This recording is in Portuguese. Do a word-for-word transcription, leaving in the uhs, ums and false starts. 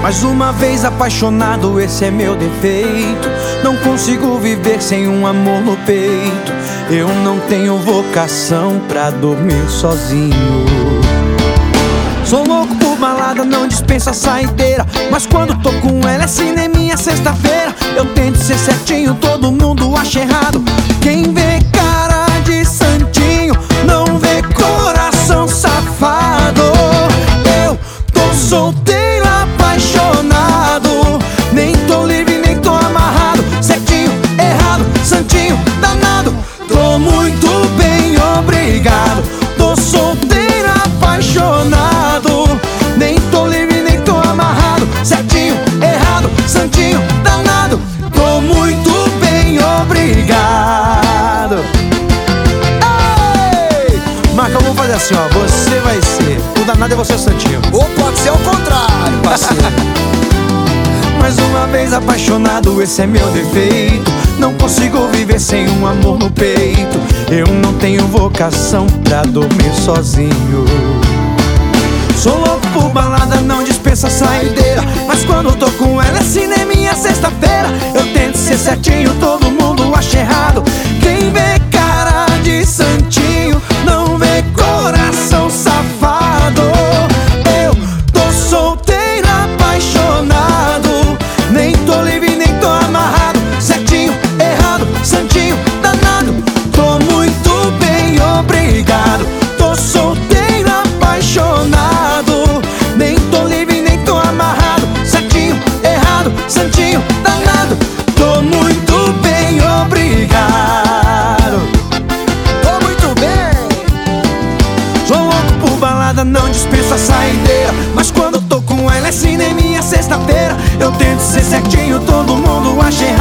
Mais uma vez apaixonado, esse é meu defeito. Não consigo viver sem um amor no peito. Eu não tenho vocação pra dormir sozinho. Sou louco por balada, não dispensa saideira. Mas quando tô com ela é cineminha sexta-feira. Eu tento ser certinho, todo mundo acha errado. Quem vê cara de santinho não vê coração safado. Eu tô solteiro, apaixonado, nem tô livre, nem tô amarrado. Certinho, errado, santinho, danado. Tô muito bem, obrigado. Tô solteiro, apaixonado, nem tô livre, nem tô amarrado. Certinho, errado, santinho, danado. Tô muito bem, obrigado. Ei! Marca, vamos fazer assim, ó. Você vai ser o danado e você é o santinho. Ou pode ser o contrário, parceiro. Mais uma vez apaixonado, esse é meu defeito. Não consigo viver sem um amor no peito. Eu não tenho vocação pra dormir sozinho. Sou louco por balada, não dispensa saideira. Mas quando tô com ela é cineminha sexta-feira. Eu tento ser certinho, todo mundo acha errado. Quem vê cara de santinho não vê coração safado. Eu tô solteiro, apaixonado, nem tô livre, nem tô amarrado. Certinho, errado, santinho, danado. Tô muito bem, obrigado. Tô solteiro, apaixonado, nem tô livre, nem tô amarrado. Certinho, errado, santinho, danado. Tô muito bem, obrigado. Tô muito bem. Sou louco por balada, não dispensa saideira. Mas quando tô com ela é cineminha sexta-feira. Eu tento ser certinho, todo mundo acha errado.